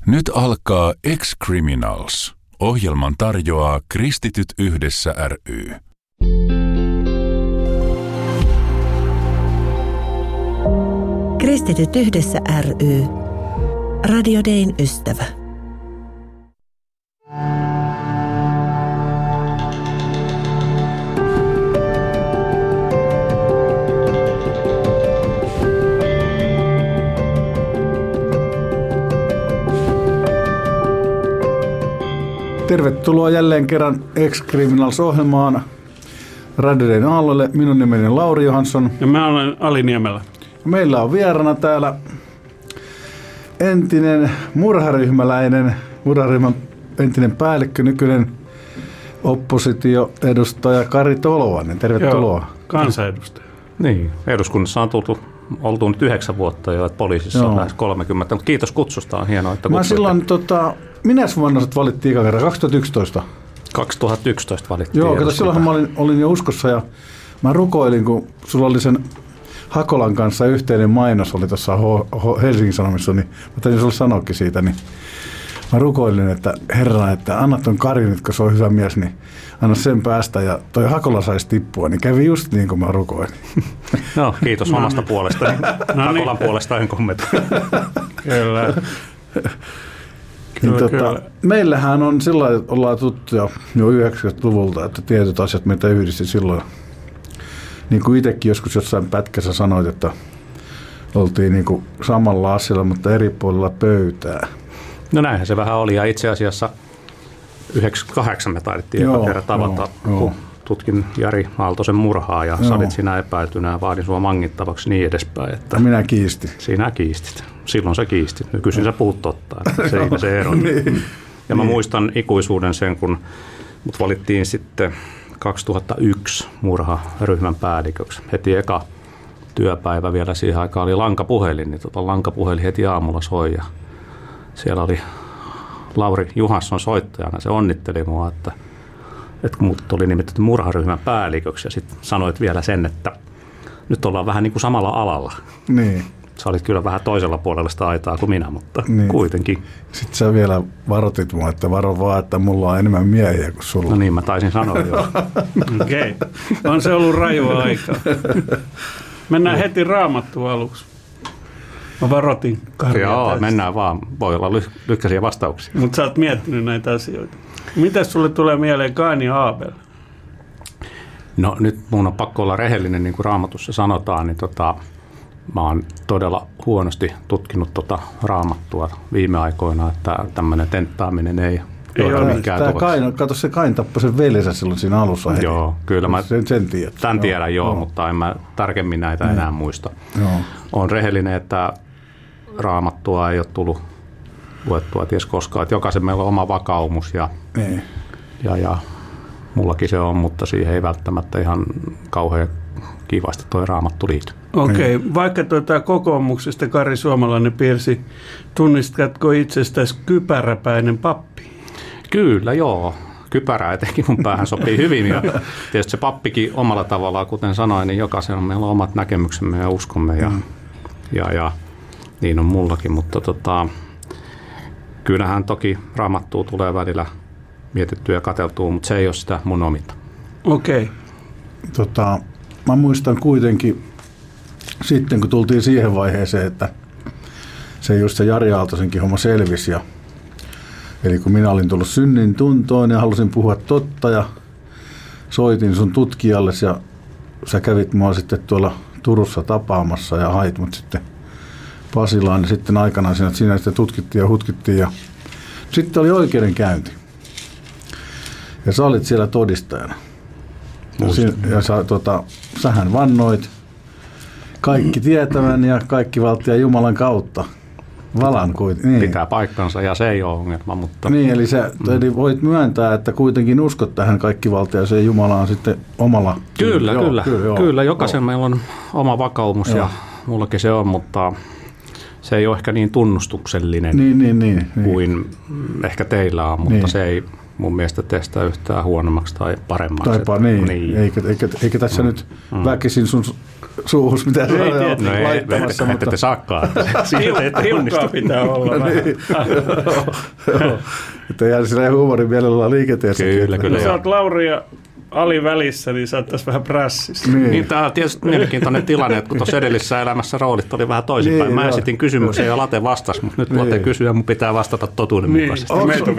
Nyt alkaa Ex-Criminals. Ohjelman tarjoaa Kristityt yhdessä ry. Kristityt yhdessä ry. Radio Dayn ystävä. Tervetuloa jälleen kerran Ex-Criminals-ohjelmaan Radio Dayn aalloille. Minun nimeni on Lauri Johansson. Ja mä olen Ali Niemelä. Meillä on vieraana täällä entinen murharyhmäläinen, murharyhmän entinen päällikkö, nykyinen oppositioedustaja Kari Tolvanen. Tervetuloa. Joo, kansanedustaja. Niin, eduskunnassa on oltu nyt 9 vuotta jo, että poliisissa on lähes 30. Mutta kiitos kutsusta, on hienoa, että kutsuitte. Minä vuonna sut valittiin eka kerran? 2011? 2011 valittiin. Joo, kato, silloinhan mä olin jo uskossa ja mä rukoilin, kun sulla oli sen Hakolan kanssa yhteinen mainos, oli tuossa Helsingin Sanomissa, niin mä taisin sulle sanoakin siitä, niin mä rukoilin, että herra, että anna ton Kari nyt, kun se on hyvä mies, niin anna sen päästä ja toi Hakola saisi tippua, niin kävi just niin kuin mä rukoilin. No, kiitos omasta puolestani. Hakolan puolesta en kommentoi. Kyllä. Kyllä. Meillähän on sillä lailla, että ollaan tuttuja jo 90-luvulta, että tietyt asiat meitä yhdisti silloin. Niin kuin itsekin joskus jossain pätkässä sanoit, että oltiin niin kuin samalla asialla, mutta eri puolilla pöytää. No näinhän se vähän oli, ja itse asiassa 98 me taidettiin eka kerran tavata, kun tutkin Jari Aaltosen murhaa, ja sä olit siinä epäiltynä ja vaadin sua mangittavaksi niin edespäin. Että minä kiistin. Sinä kiistit. Silloin sä kiistit. Nykyisin sä puhut totta. Siinä se ero. Niin. Ja mä muistan ikuisuuden sen, kun mut valittiin sitten 2001 murharyhmän päälliköksi. Heti eka työpäivä vielä siihen aikaan oli lankapuhelin, niin lankapuhelin heti aamulla soi. Ja siellä oli Lauri Johansson soittajana. Se onnitteli mua, että kun mut oli nimitetty murharyhmän päälliköksi, ja sitten sanoit vielä sen, että nyt ollaan vähän niin kuin samalla alalla. Niin. Sä olit kyllä vähän toisella puolella sitä aitaa kuin minä, mutta niin. Kuitenkin. Sitten sä vielä varoitit mua, että varo vaan, että mulla on enemmän miehiä kuin sulla. No niin, mä taisin sanoa jo. Okei. On se ollut rajua aikaa. Mennään heti Raamattuun aluksi. Mä varoitin Karia. Joo, tästä. mennään vaan. Voi olla lykkäisiä vastauksia. Mutta sä oot miettinyt näitä asioita. Mitäs sulle tulee mieleen Kain ja Aabel? No nyt mun on pakko olla rehellinen, niin kuin Raamatussa sanotaan, niin mä oon todella huonosti tutkinut Raamattua viime aikoina, että tämmöinen tenttaaminen ei ole mikään tuloksi. Kato, se Kain tappoi sen veljensä silloin siinä alussa. Joo, kyllä mä sen tiedät. Tämän tiedän, mutta en mä tarkemmin näitä enää muista. Olen rehellinen, että Raamattua ei ole tullut luettua ties koskaan, että jokaisen meillä on oma vakaumus ja mullakin se on, mutta siihen ei välttämättä ihan kauhean kivasti toi Raamattu liity. Okei, vaikka kokoomuksesta Kari Suomalainen piirsi, tunnistatko itsestäsi kypäräpäinen pappi? Kyllä, joo. Kypärä etenkin mun päähän sopii hyvin. Ja tietysti se pappikin omalla tavallaan, kuten sanoin, niin jokaisella meillä on omat näkemyksemme ja uskomme ja niin on mullakin, mutta kyllähän toki Raamattua tulee välillä mietittyä ja katseltua, mutta se ei ole sitä mun ominta. Okei. Mä muistan kuitenkin sitten, kun tultiin siihen vaiheeseen, että se just se Jari Aaltosenkin homma selvisi. Eli kun minä olin tullut synnin tuntoon ja halusin puhua totta ja soitin sun tutkijalle ja sä kävit mua sitten tuolla Turussa tapaamassa ja hait mut sitten Pasilaan, niin sitten aikanaan siinä sitten tutkittiin ja hutkittiin ja sitten oli oikeudenkäynti. Ja sä olit siellä todistajana. Ja sähän vannoit kaikki tietävän ja kaikki valtia Jumalan kautta. Valan kuitenkin. Niin. Pitää paikkansa ja se ei ole ongelma. Mutta niin, eli voit myöntää, että kuitenkin uskot tähän kaikki valtiaiseen Jumalaan sitten omalla. Kyllä. Jokaisen meillä on oma vakaumus ja mullakin se on, mutta se ei ole ehkä niin tunnustuksellinen niin. kuin ehkä teillä on, mutta se ei mun mielestä tee sitä yhtään huonommaksi tai paremmaksi. Niin. Eikä tässä nyt väkisin sun suuhus mitään laittamassa. No ette te saakkaan. Tiukkaa pitää olla vähän. Että jää sillä huumorin mielellä liikenteessä. Kyllä. Sä oot Lauri ja Ali välissä, niin sä oot tässä vähän prässissä. Niin, tämä on tietysti mielenkiintoinen tilanne, että kun tuossa edellisessä elämässä roolit oli vähän toisinpäin. Mä esitin kysymyksen ja Late vastasi, mutta nyt Late kysyy ja mun pitää vastata totuudenmukaisesti.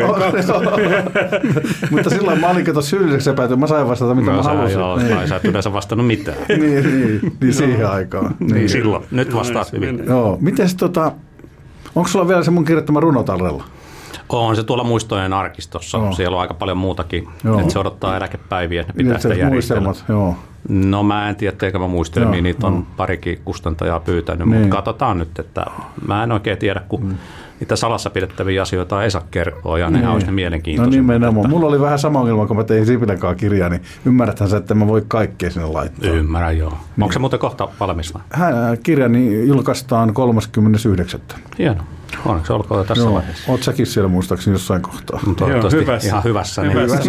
Mutta silloin mä olin kato syylliseksi epäytynyt, mä sain vastata mitä mä halusin. Joo, sä et yleensä vastannut mitään. Niin siihen aikaan. Niin silloin, nyt vastaat hyvin. Joo, mites onko sulla vielä se mun kirjoittama runo tallella? On se tuolla muistojen arkistossa. Joo. Siellä on aika paljon muutakin. Joo. Että se odottaa eläkepäiviä, että ne pitää sitä järjestellä. Joo. No mä en tiedä, eikä mä muistele, mihin niitä on parikin kustantajaa pyytänyt, mutta katsotaan nyt, että mä en oikein tiedä, kun niitä salassa pidettäviä asioita ei saa kertoa, ja ne olisi ne mielenkiintoisia. No nimenomaan. Mulla oli vähän sama ongelma, kun mä tein Sipilän kanssa kirjaa, niin ymmärräthän sä, että mä voi kaikkea sinne laittaa. Ymmärrän, joo. Niin. Onko se muuten kohta valmis vai? Kirjani julkaistaan 39. Hieno. Onneksi olkoon tässä vaiheessa. Oot säkin siellä muistaakseni jossain kohtaa. Toivottavasti ihan hyvässä.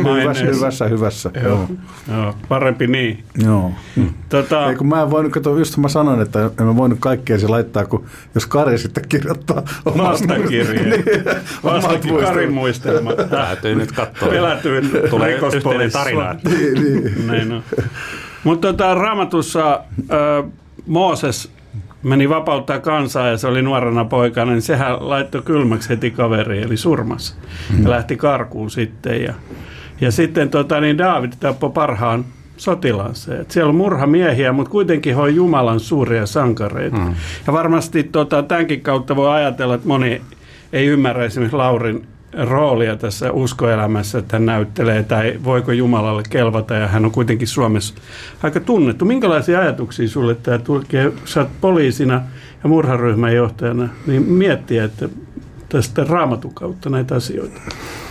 Hyvässä. Joo, parempi niin. Joo. Ei kun mä en voinut, just mä sanoin, että en mä voinut kaikkea se laittaa, kun jos Kari sitten kirjoittaa omasta kirjeen. Vastakin Karin muistelma. Täytyy nyt katsoa. Pelätyin rikospoliisissa. Niin. Mutta Raamatussa Mooses meni vapauttaa kansaa ja se oli nuorena poikana, niin sehän laittoi kylmäksi heti kaveriin, eli surmassa. Ja lähti karkuun sitten. Ja sitten niin Daavid tappoi parhaan sotilaansa. Siellä on murhamiehiä, mutta kuitenkin he on Jumalan suuria sankareita. Ja varmasti tämänkin kautta voi ajatella, että moni ei ymmärrä esimerkiksi Laurin roolia tässä uskoelämässä, että hän näyttelee tai voiko Jumalalle kelvata, ja hän on kuitenkin Suomessa aika tunnettu. Minkälaisia ajatuksia sulle tämä tulkee, sä oot poliisina ja murharyhmän johtajana, niin miettiä, että tästä Raamatun kautta näitä asioita?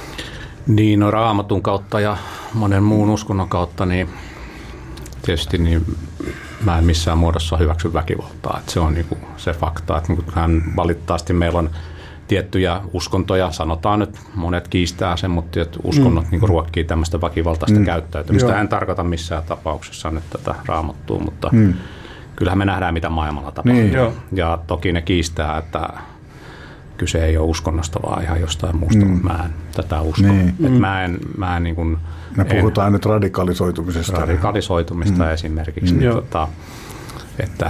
Niin, no Raamatun kautta ja monen muun uskonnon kautta, niin tietysti niin mä en missään muodossa hyväksy väkivaltaa. Että se on niinku se fakta, että hän valitettavasti meillä on tiettyjä uskontoja, sanotaan nyt, monet kiistää sen, mutta uskonnot niin ruokkii tämmöistä väkivaltaista käyttäytymistä. En tarkoita missään tapauksessa nyt tätä Raamattua, mutta kyllähän me nähdään, mitä maailmalla tapahtuu. Niin. Ja toki ne kiistää, että kyse ei ole uskonnosta, vaan ihan jostain muusta, mutta mä en tätä usko. Niin. Mä en niin kuin, me puhutaan nyt radikalisoitumisesta esimerkiksi. Niin, että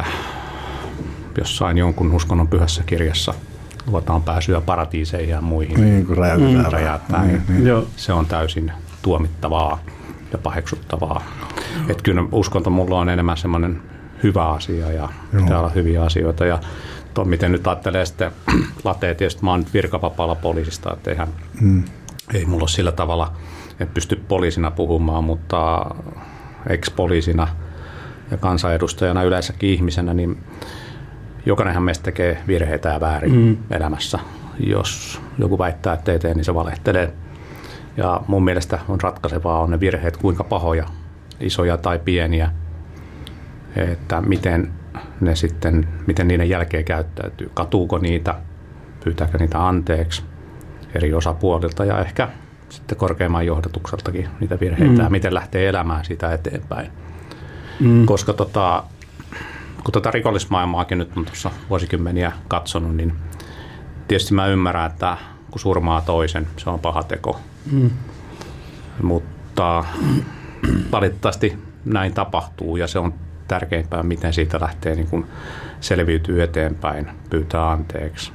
jossain jonkun uskonnon pyhässä kirjassa luotaan pääsyä paratiiseihin ja muihin. Niin, kun räjäytetään. Niin. Se on täysin tuomittavaa ja paheksuttavaa. Että kyllä uskonto mulla on enemmän semmoinen hyvä asia ja pitää olla hyviä asioita. Ja miten nyt ajattelee sitten Latea, tietysti mä oon nyt virkavapaalla poliisista, että ei mulla ole sillä tavalla, en pysty poliisina puhumaan, mutta ex-poliisina ja kansanedustajana yleensäkin ihmisenä, niin jokainenhan meistä tekee virheitä ja väärin elämässä. Jos joku väittää, että ei tee, niin se valehtelee. Ja mun mielestä on ratkaisevaa on ne virheet, kuinka pahoja, isoja tai pieniä, että miten niiden jälkeen käyttäytyy. Katuuko niitä, pyytääkö niitä anteeksi eri osapuolilta ja ehkä sitten korkeimman johdatukseltakin niitä virheitä ja miten lähtee elämään sitä eteenpäin. Koska kun rikollismaailmaakin nyt on tuossa vuosikymmeniä katsonut, niin tietysti mä ymmärrän, että kun surmaa toisen, se on paha teko. Mutta valitettavasti näin tapahtuu ja se on tärkeimpää, miten siitä lähtee niin kun selviytyy eteenpäin, pyytää anteeksi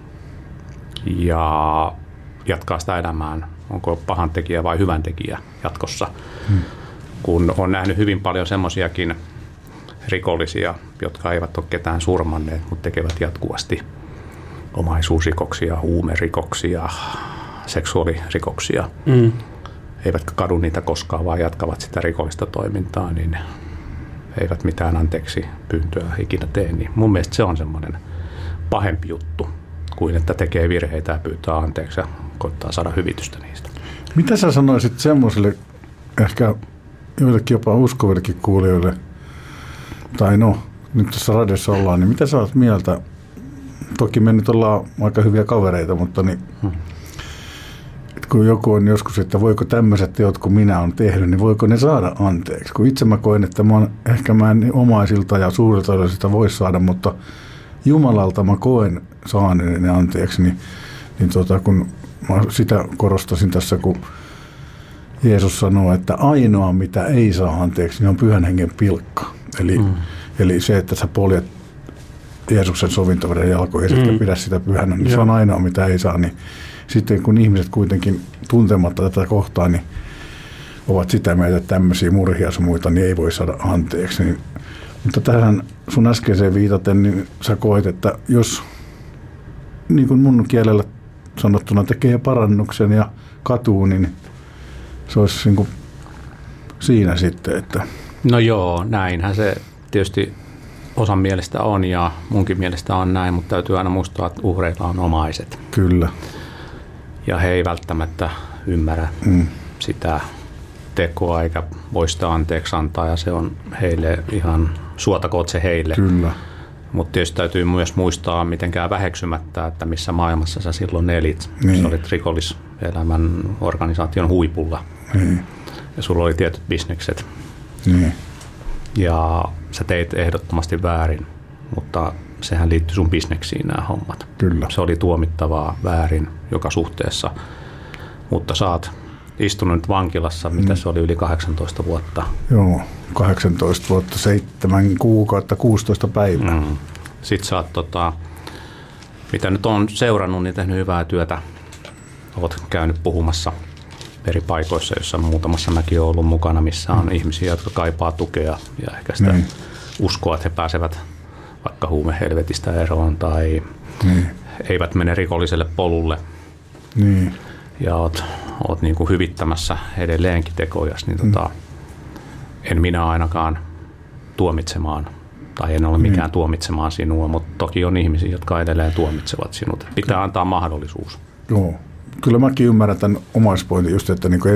ja jatkaa sitä elämään. Onko pahan tekijä vai hyvän tekijä jatkossa. Kun on nähnyt hyvin paljon semmoisiakin rikollisia, jotka eivät ole ketään surmanneet, mutta tekevät jatkuvasti omaisuusrikoksia, huumerikoksia, seksuaalirikoksia. Eivätkä kadu niitä koskaan, vaan jatkavat sitä rikollista toimintaa, niin eivät mitään anteeksi pyyntöä ikinä tee. Niin mun mielestä se on semmoinen pahempi juttu kuin että tekee virheitä ja pyytää anteeksi ja koittaa saada hyvitystä niistä. Mitä sä sanoisit semmoiselle, ehkä joillekin jopa uskovillekin kuulijoille, tai nyt tässä radiossa ollaan, niin mitä sä oot mieltä? Toki me nyt ollaan aika hyviä kavereita, mutta niin, kun joku on joskus, että voiko tämmöiset teot, kun minä olen tehnyt, niin voiko ne saada anteeksi? Kun itse mä koen, että ehkä mä en omaisilta ja suurilta osilta voi saada, mutta Jumalalta mä koen saaneeni ne anteeksi, niin kun mä sitä korostasin tässä, kun Jeesus sanoo, että ainoa mitä ei saa anteeksi, niin on Pyhän Hengen pilkka. Eli se, että sä poljet Jeesuksen sovintoveden jalkoihin ja sitten pidä sitä pyhänä, niin se on ainoa mitä ei saa. Niin sitten kun ihmiset kuitenkin tuntematta tätä kohtaa, niin ovat sitä mieltä, että tämmöisiä murhia ja muita, niin ei voi saada anteeksi. Niin, mutta tähän sun äskeiseen viitaten, niin sä koet, että jos niin kuin mun kielellä sanottuna tekee parannuksen ja katuu, niin se olisi niin kuin siinä sitten, että... No joo, näinhän se tietysti osan mielestä on ja munkin mielestä on näin, mutta täytyy aina muistaa, että uhreilla on omaiset. Kyllä. Ja he ei välttämättä ymmärrä sitä tekoa eikä voi sitä anteeksi antaa ja se on heille ihan, suotakoot se heille. Kyllä. Mutta tietysti täytyy myös muistaa mitenkään väheksymättä, että missä maailmassa sä silloin elit. Sä olit rikolliselämän organisaation huipulla ja sulla oli tietyt bisnekset. Ja sä teit ehdottomasti väärin, mutta sehän liittyi sun bisneksiin nämä hommat. Kyllä. Se oli tuomittavaa väärin joka suhteessa, mutta sä oot istunut nyt vankilassa, mitä se oli yli 18 vuotta. Joo, 18 vuotta, 7 kuukautta, 16 päivää. Sitten sä oot, mitä nyt on seurannut, niin tehnyt hyvää työtä. Oot käynyt puhumassa eri paikoissa, joissa muutamassa mäkin olen ollut mukana, missä on ihmisiä, jotka kaipaa tukea ja ehkä sitä uskoa, että he pääsevät vaikka huumehelvetistä eroon tai eivät mene rikolliselle polulle. Ja oot niin kuin hyvittämässä edelleenkin tekojas, niin en minä ainakaan tuomitsemaan, tai en ole mikään tuomitsemaan sinua, mutta toki on ihmisiä, jotka edelleen tuomitsevat sinut. Pitää antaa mahdollisuus. Joo. Kyllä mäkin ymmärrän tämän omaispointin just, että niinku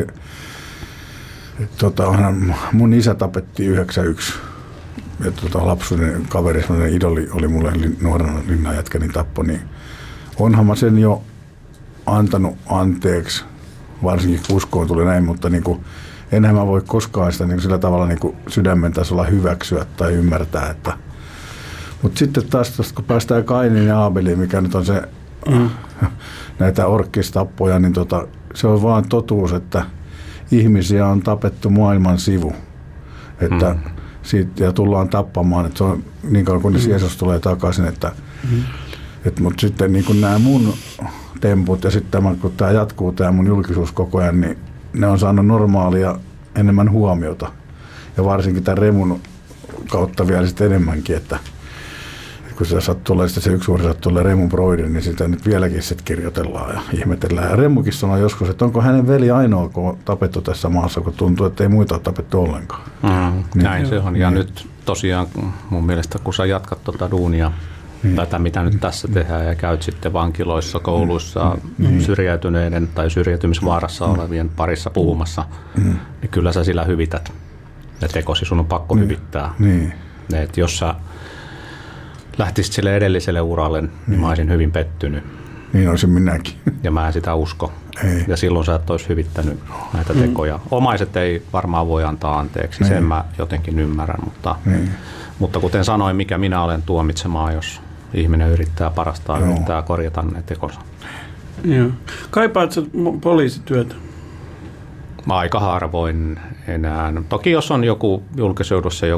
mun isä tapettiin 91 ja lapsuuden kaveri, sellainen idoli oli mulle nuorena linnanjätkä, niin tappo, niin onhan mä sen jo antanut anteeksi, varsinkin kun uskoon tuli näin, mutta niinku, enhän mä voi koskaan sitä niinku sillä tavalla niinku sydämen tasolla hyväksyä tai ymmärtää. Mutta sitten taas, kun päästään Kainin ja Aabeliin, mikä nyt on se näitä orkkistappoja, niin se on vaan totuus, että ihmisiä on tapettu maailman sivu. Että ja tullaan tappamaan, että se on niin kauan kun Jeesus tulee takaisin, mutta sitten niin kuin nämä mun temput ja sitten kun tämä jatkuu, tämä mun julkisuus koko ajan, niin ne on saanut normaalia enemmän huomiota. Ja varsinkin tämän Remun kautta vielä sitten enemmänkin, että kun se sattuu, se yksi uhri sattuu Remun broidin, niin sitä nyt vieläkin sitten kirjoitellaan ja ihmetellään. Ja Remukin sanoi joskus, että onko hänen veli ainoa, kun on tapettu tässä maassa, kun tuntuu, että ei muita ole tapettu ollenkaan. Näin se on. Ja nyt tosiaan mun mielestä, kun sä jatkat duunia, tätä mitä nyt tässä tehdään ja käyt sitten vankiloissa, kouluissa, syrjäytyneiden tai syrjäytymisvaarassa olevien parissa puhumassa, niin kyllä sä sillä hyvität. Ja tekosi sun on pakko hyvittää. Et jos sä lähtisit sille edelliselle uralle, niin mä olisin hyvin pettynyt. Niin olisin minäkin. Ja mä en sitä usko. Ja silloin sä et olisi hyvittänyt näitä tekoja. Omaiset ei varmaan voi antaa anteeksi, sen mä jotenkin ymmärrän. Mutta kuten sanoin, mikä minä olen tuomitsemaan, jos ihminen yrittää parastaan, yrittää korjata ne tekonsa. Joo. Kaipaat sä poliisityötä? Aika harvoin enää. Toki jos on joku julkisuudessa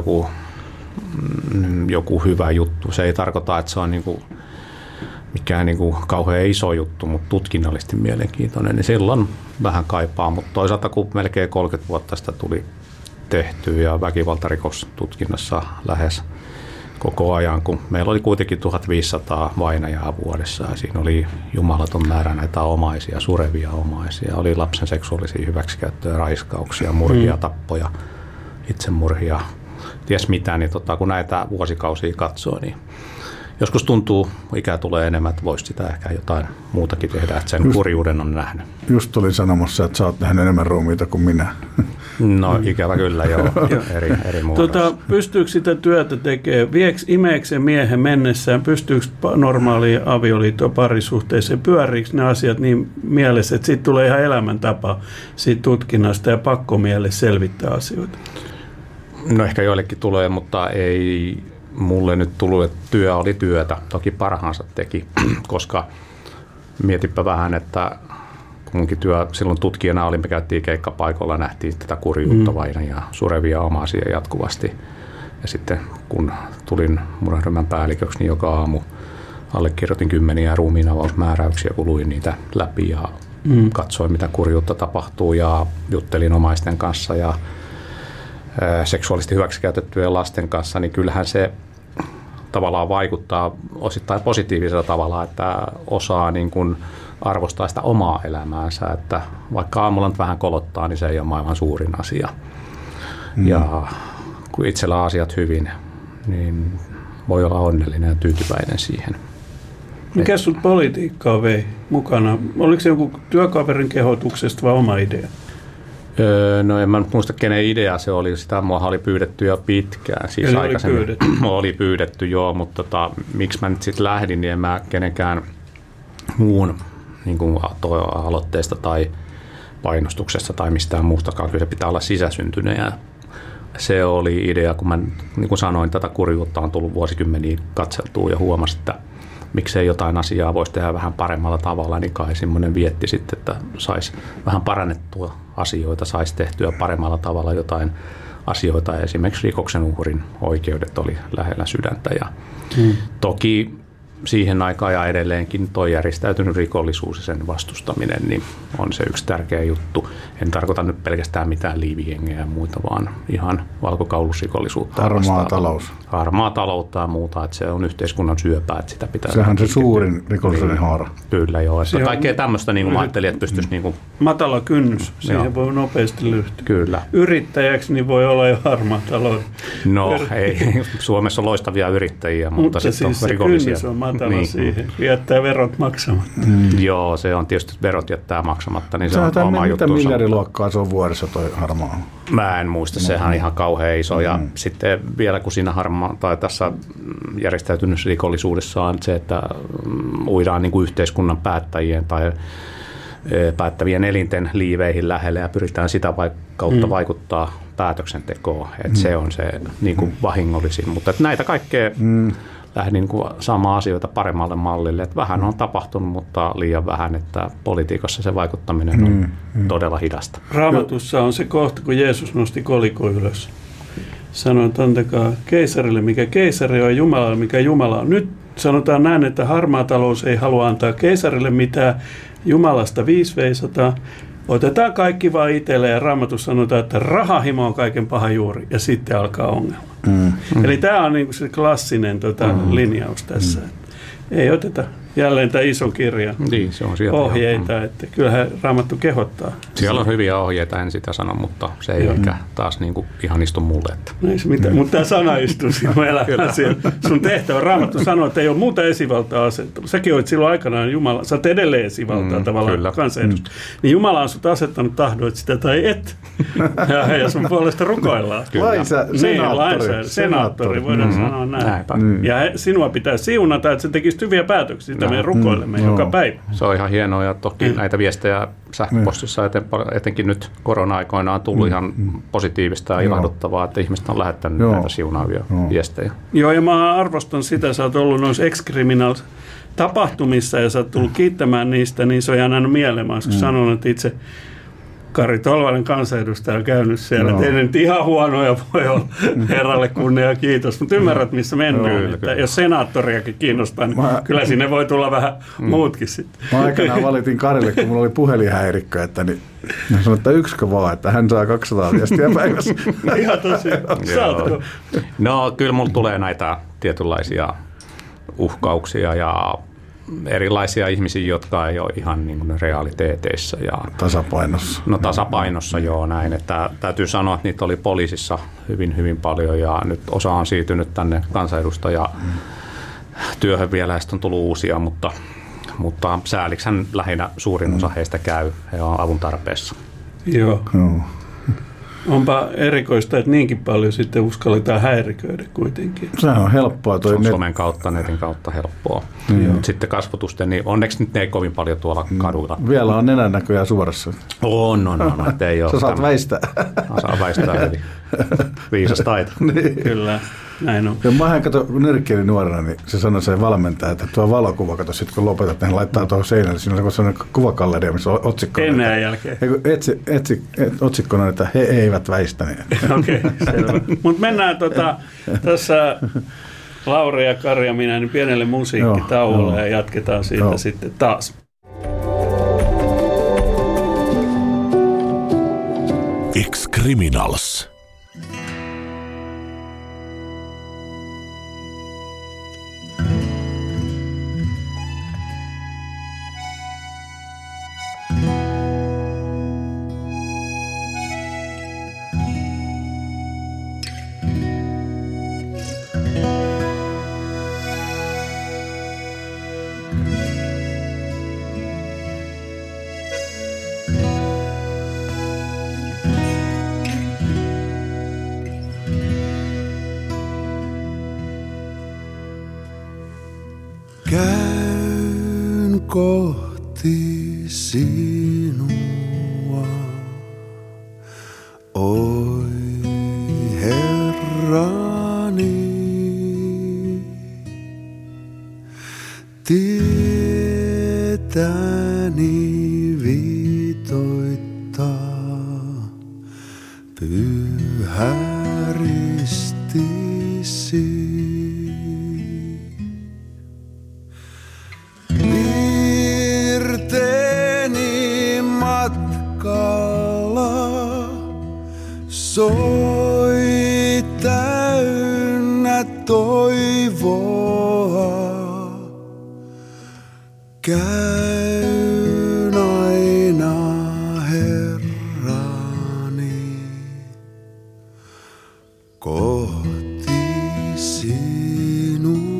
joku hyvä juttu. Se ei tarkoita, että se on mikään kauhean iso juttu, mutta tutkinnallisesti mielenkiintoinen, niin silloin vähän kaipaa. Mutta toisaalta kun melkein 30 vuotta sitä tuli tehtyä ja väkivaltarikostutkinnassa lähes koko ajan, kun meillä oli kuitenkin 1500 vainajaa vuodessa ja siinä oli jumalaton määrä näitä omaisia, surevia omaisia. Oli lapsen seksuaalisia hyväksikäyttöjä, raiskauksia, murhia, tappoja, itsemurhia, ties mitä, niin kun näitä vuosikausia katsoo, niin joskus tuntuu, ikä tulee enemmän, että voisi sitä ehkä jotain muutakin tehdä, että sen kurjuuden on nähnyt. Just olin sanomassa, että sä oot nähnyt enemmän ruumiita kuin minä. No ikävä kyllä, joo. eri muodossa. Pystyykö sitä työtä tekemään? Imeekö se miehen mennessään? Pystyykö normaaliin avioliittoon parisuhteeseen? Pyöriikö ne asiat niin mielessä, että siitä tulee ihan elämäntapa siitä tutkinnasta ja pakkomielle selvittää asioita? No ehkä joillekin tulee, mutta ei mulle nyt tullut, että työ oli työtä. Toki parhaansa teki, koska mietipä vähän, että kun munkin työ silloin tutkijana oli, me käytiin keikkapaikoilla, nähtiin tätä kurjuutta vain ja surevia omaisia jatkuvasti. Ja sitten kun tulin murharyhmän päälliköksi, niin joka aamu allekirjoitin 10 ruumiinavausmääräyksiä, kun luin niitä läpi ja katsoin, mitä kurjuutta tapahtuu ja juttelin omaisten kanssa ja seksuaalisesti hyväksikäytettyjen lasten kanssa, niin kyllähän se tavallaan vaikuttaa osittain positiivisella tavalla, että osaa niin kuin arvostaa sitä omaa elämäänsä, että vaikka aamulla nyt vähän kolottaa, niin se ei ole maailman suurin asia. Ja kun itsellä on asiat hyvin, niin voi olla onnellinen ja tyytyväinen siihen. Mikä sinut politiikkaa vei mukana? Oliko se joku työkaverin kehotuksesta vai oma idea? No en mä muista kenen idea se oli, sitä mua oli pyydetty jo pitkään. Siis aikaisemmin oli pyydetty joo, mutta miksi mä nyt sitten lähdin, niin en mä kenenkään muun niin kuin aloitteesta tai painostuksesta tai mistään muustakaan. Kyllä se pitää olla sisäsyntyinen ja se oli idea, kun mä niin kuin sanoin, tätä kurjuutta on tullut vuosikymmeniä katseltua ja huomasi, että miksei jotain asiaa voisi tehdä vähän paremmalla tavalla, niin kai semmoinen vietti sitten, että saisi vähän parannettua asioita, saisi tehtyä paremmalla tavalla jotain asioita. Esimerkiksi rikoksen uhrin oikeudet oli lähellä sydäntä ja toki siihen aikaan ja edelleenkin tuo järjestäytynyt rikollisuus ja sen vastustaminen niin on se yksi tärkeä juttu. En tarkoita nyt pelkästään mitään liivijengejä ja muita, vaan ihan valkokaulusrikollisuutta. Harmaa talous. Harmaa taloutta ja muuta, että se on yhteiskunnan syöpää, että sitä pitää... Sehän se suurin rikollisuuden haara. Kyllä joo, että kaikkea tämmöistä niin mä ajattelin, että pystyisi... Niin kuin, matala kynnys, siihen voi nopeasti lyhtyä. Kyllä. Yrittäjäksi niin voi olla jo harmaa talous. No ei, Suomessa on loistavia yrittäjiä, mutta sitten siis on rikollisia. Se kynnys on matala siihen, jättää verot maksamatta. Joo, se on tietysti, että verot jättää maksamatta, niin se on oma juttu. Mitä miljardiluokkaa se on vuodessa toi harmaa? Mä en muista, sehän on ihan kauhean iso. Ja sitten vielä kun siinä tai tässä järjestäytyneessä rikollisuudessa on se, että uidaan niin kuin yhteiskunnan päättäjien tai päättävien elinten liiveihin lähelle ja pyritään sitä kautta vaikuttaa päätöksentekoon. Että se on se niin kuin vahingollisin. Mutta näitä kaikkea lähdin niin kuin saamaan asioita paremmalle mallille. Että vähän on tapahtunut, mutta liian vähän, että politiikassa se vaikuttaminen on todella hidasta. Raamatussa on se kohta, kun Jeesus nosti kolikon ylös. Sanoi, että antakaa keisarille, mikä keisari on, Jumalalle, mikä Jumala on. Nyt sanotaan näin, että harmaa talous ei halua antaa keisarille mitään, Jumalasta 5 veisataan. Otetaan kaikki vaan itselle ja Raamatussa sanotaan, että rahahimo on kaiken paha juuri ja sitten alkaa ongelma. Eli tämä on niinku se klassinen linjaus tässä. Ei oteta jälleen tämä iso kirja niin, se on ohjeita, että kyllähän Raamattu kehottaa. Siellä on hyviä ohjeita, en sitä sano, mutta se ei ehkä taas niinku ihan istu mulle. Että. Mutta tämä sana istuu sinun elämäsi. Sun tehtävä Raamattu sanoo, että ei ole muuta esivaltaa asettanut. Säkin olet silloin aikanaan Jumala, sä oot edelleen esivaltaa tavallaan kansanedustaja. Niin Jumala on sut asettanut, tahdoit sitä tai et. ja sun puolesta rukoillaan. Senaattori, voidaan sanoa näin. Ja sinua pitää siunata, että sä tekisit hyviä päätöksiä, sitä me rukoilemme joka päivä. Se on ihan hienoa ja toki näitä viestejä sähköpostissa etenkin nyt korona-aikoina on tullut ihan positiivista ja ilahduttavaa, että ihmiset on lähettänyt näitä siunaavia viestejä. Joo, ja mä arvostan sitä, sä oot ollut noissa ex-criminals tapahtumissa ja sä oot tullut kiittämään niistä, niin se on jäänyt mieleen. Mä oon sanonut, että itse Kari Tolvanen kansanedustaja on käynyt siellä. Ei nyt ihan huonoja voi olla, herralle kunnia ja kiitos, mutta ymmärrät missä mennään. Että jos senaattoriakin kiinnostaa, niin kyllä sinne voi tulla vähän muutkin sitten. Mä aikanaan valitin Karille, kun mulla oli puhelinhäirikkö, että niin sanoin, että yksikö vaan, että hän saa 200 viestiä päivässä. Ihan tosiaan. Saatko? No kyllä mulla tulee näitä tietynlaisia uhkauksia ja erilaisia ihmisiä, jotka ei ole ihan niin kuin realiteeteissa. Ja tasapainossa. No tasapainossa joo näin. Että täytyy sanoa, että niitä oli poliisissa hyvin, hyvin paljon ja nyt osa on siirtynyt tänne kansanedustajatyöhön vielä ja sitten on tullut uusia, mutta säälikshän lähinnä suurin osa heistä käy. He on avun tarpeessa. Joo. Onpa erikoista, että niinkin paljon sitten uskalletaan häiriköidä kuitenkin. Sehän on helppoa. Se on somen kautta, netin kautta helppoa. Sitten kasvotusten, niin onneksi nyt ne ei kovin paljon tuolla kaduilla. Vielä on nenän näköjään suorassa. On, että ei ole. Sä saat väistää. Saa väistää heti. Viisas taito. Niin. Kyllä, näin on. Ja mä kato, kun nyrkkeilin nuorena, niin se sanoi se valmentaja, että tuo valokuva, kato sitten kun lopetat, niin laittaa tuohon seinälle. Siinä on sellainen kuvakalleria, missä on otsikkona. Ennen ja jälkeen. Otsikkona, että he eivät väistäneet. Okei, selvä. Mutta mennään tässä Lauri ja Kari ja minä niin pienelle musiikkitauolle ja jatketaan siitä sitten taas. Ex-Criminals. Käyn kohti sinua, oi Herrani. Tietäni viitoittaa pyhä ristisi. Virteeni matkalla soi täynnä toivoa. Käyn aina Herrani kohti sinua.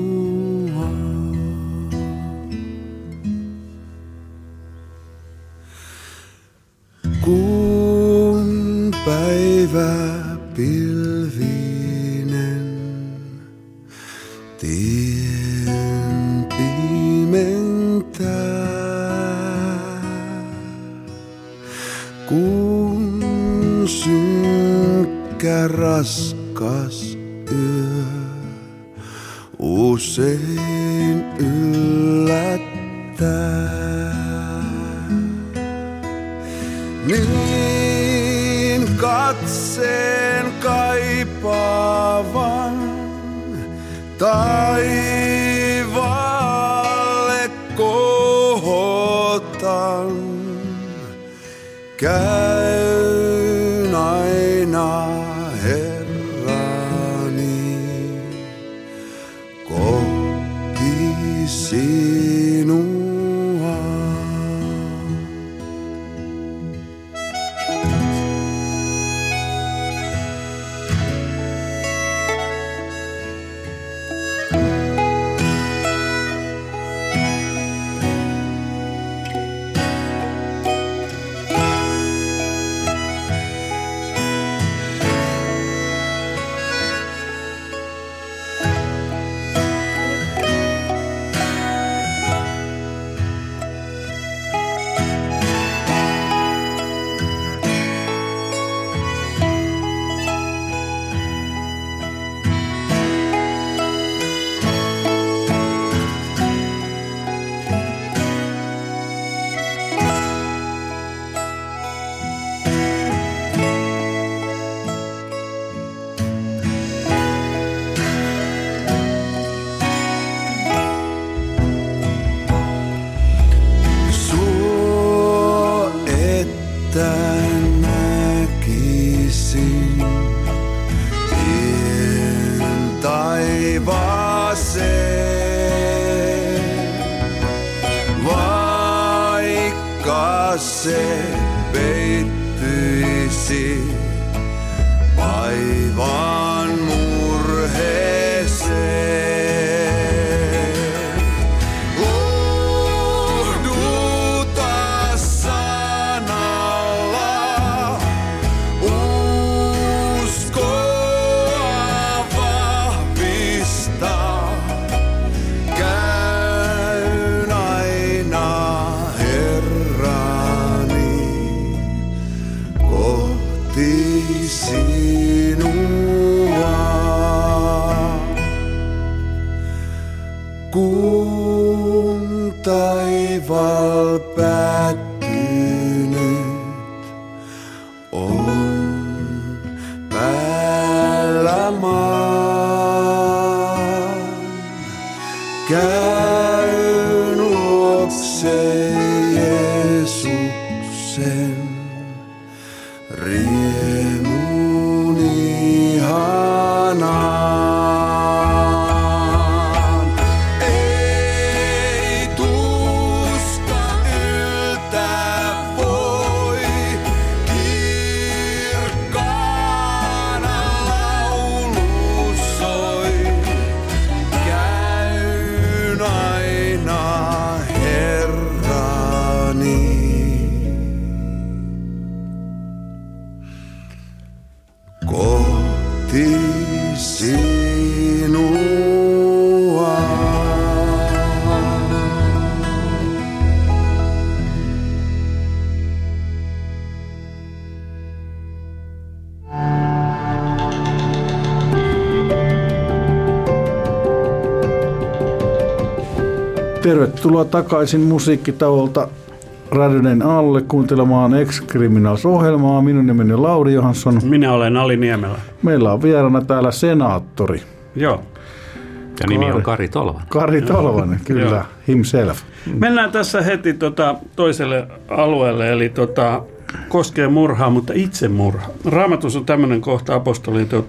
Kun päivä pilvinen tien pimentää, kun synkkä raskas yö usein yllättää. Niin katseen kaipaavan taivaalle kohotan. Käyn aina Herrani kohti sinua. Näkisin tien taivaaseen, vaikka se peittyisi vaivaan murheeseen. Lohduta sanalla, usko, kun taivaan Kun taivaal päättynyt on päällä maan, käyn luokse Jeesuksen riemun ihanaan. Tervetuloa takaisin musiikkitauolta Radioden alle kuuntelemaan Ex-Criminals-ohjelmaa. Minun nimeni on Lauri Johansson. Minä olen Ali Niemelä. Meillä on vieraana täällä senaattori. Joo. Ja nimi on Kari Tolvanen. Kari Tolvanen, kyllä, himself. Mennään tässä heti toiselle alueelle, eli koskee murhaa, mutta itsemurha. Raamatussa on tämmöinen kohta apostolien teot